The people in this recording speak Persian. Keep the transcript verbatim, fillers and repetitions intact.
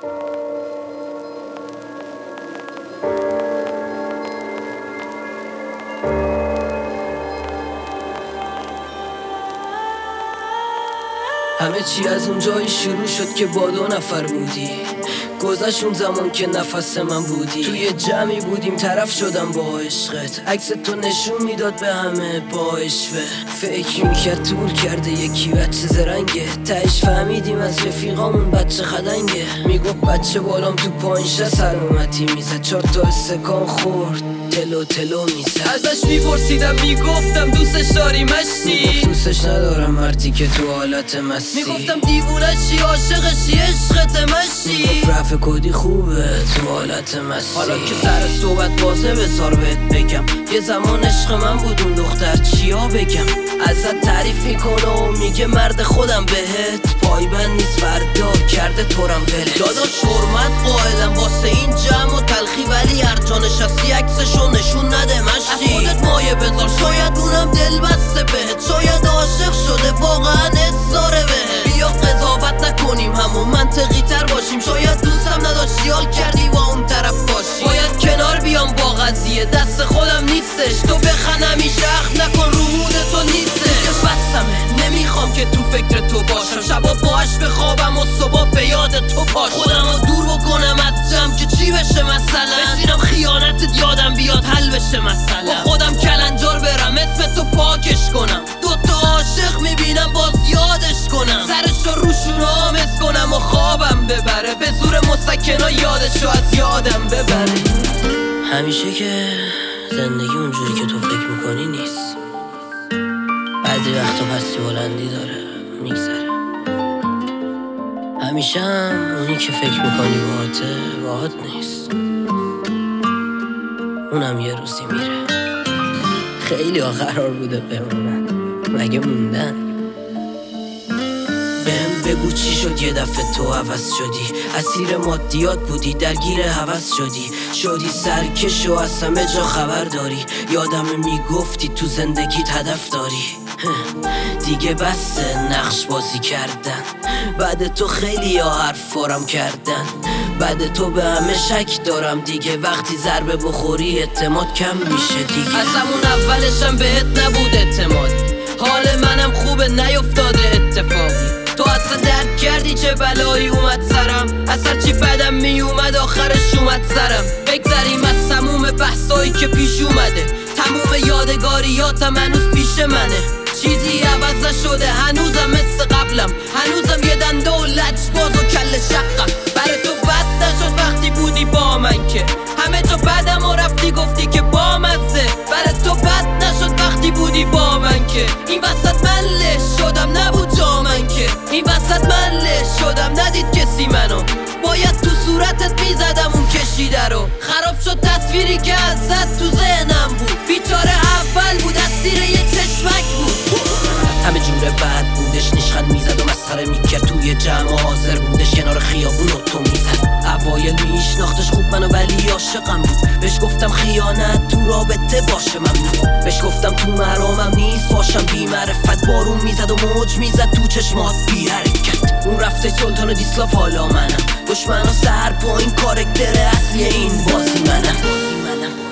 همه چی از اون جایی شروع شد که با دو نفر بودی. گذشت اون زمان که نفس من بودی. توی جمعی بودیم طرف شدم با عشقت. عکس تو نشون میداد به همه با اشوه. فکر میکرد طول کرده یکی بچه زرنگه. تهش فهمیدیم از رفیقامون بچه خدنگه. میگفت بچه بالام تو پایینشه سلامتی میزد. چار تا استکان خورد تلو تلو میزد. ازش میپرسیدم میگفتم دوستش داری مشتی. میگفت دوستش ندارم مردی که تو حالت مستی. میگفتم دیوونه چی عاشقشی عشقت مشتی. میگفت رفع کدی خوبه تو حالت مستی. حالا که سر صحبت بازه بذار بهت بگم یه زمان عشق من بود اون دختر چیا بگم. ازت تعریف میکنه و میگه مرد خودم بهت پایبند نیست فردا کرده تورم وله. داداش حرمت قائلم واسه این جمع و تلخی ولی هر جا نشستی عکسشو نشون نده مشتی. از خودت مایه بذار شاید اونم دل بسته بهت. شاید عاشق شده واقعا اصاره بهت. بیا قضاوت نکنیم همون منطقی تر باشیم. شاید دوستم نداشتی حال کردی با اون طرف باشی. باید کنار بیام با قضیه دست خودم نیستش. تو بخنم این شخص نکن رو مود تو نیستش. بسمه نمیخوام که تو فکر تو باشم. شبا باش بخوابم و صبح به یاد تو پاشم. خودم رو دور بکنم از جمع که چی بشه مثلا. بشینم خیانتت یادم بیاد حل بشه مثلا. با خودم کلنجار برم اسم تو پاکش کنم. دوتا عاشق میبینم باز یادش کنم. سرش رو روشون آمز کنم و خوابم ببره. به زور مسکنا یادش رو از یادم ببره. همیشه که زندگی اونجوری که تو فکر میکنی نیست. بعضی وقتا پستی بلندی داره میگذره. همیشه هم اونی که فکر میکنی باهاته باهات نیست. اونم یه روزی میره. خیلی ها قرار بوده بمونن مگه موندن. بهم بگو چی شد یه دفعه تو عوض شدی. اسیر مادیات بودی درگیر هوس شدی. شدی سرکش و از همه جا خبر داری. یادم میگفتی تو زندگیت هدف داری. دیگه بسه نقش بازی کردن. بعد تو خیلی ها حرفارم کردن. بعد تو به همه شک دارم دیگه. وقتی ضربه بخوری اعتماد کم میشه دیگه. از همون اولشم بهت نبود اعتماد. حال منم خوبه نیفتاده اتفاقی. تو اصلا درک کردی چه بلایی اومد سرم. از هرچی بدم میومد آخرش اومد سرم. بگذریم از تموم بحثایی که پیش اومده. تموم یادگاریاتم هنوز پیش منه. چیزی عوض نشده هنوزم مثل قبلم. هنوزم یه دنده و لجباز و کل شقم. برای تو بد نشد وقتی بودی با من که همه جا بدم و رفتی گفتی که با مزه. برای تو بد نشد وقتی بودی با من که این وسط من لش شدم نبود جا من که این وسط من لش شدم ندید کسی منو. باید تو صورتت میزدم اون کشیده رو. خراب شد تصویری که ازت تو ذهنم بود. بیچاره اول بود اسیر یه چشمک بود. همه جوره بد بودش نشخند میزد و مسخره میکرد. توی جمع حاضر بودش کنار خیابون و تو میزد. اوایل میشناختش خوب منو ولی عاشقم بود. بهش گفتم خیانت تو رابطه باشه ممنون. بهش گفتم تو مرامم نیست باشم بی معرفت. بارون میزد و موج میزد تو چشمات بی حرکت. اون رفته سلطان و دیسلاف حالا منم. دشمنا سر پایین کارکتر اصلی این بازی منم.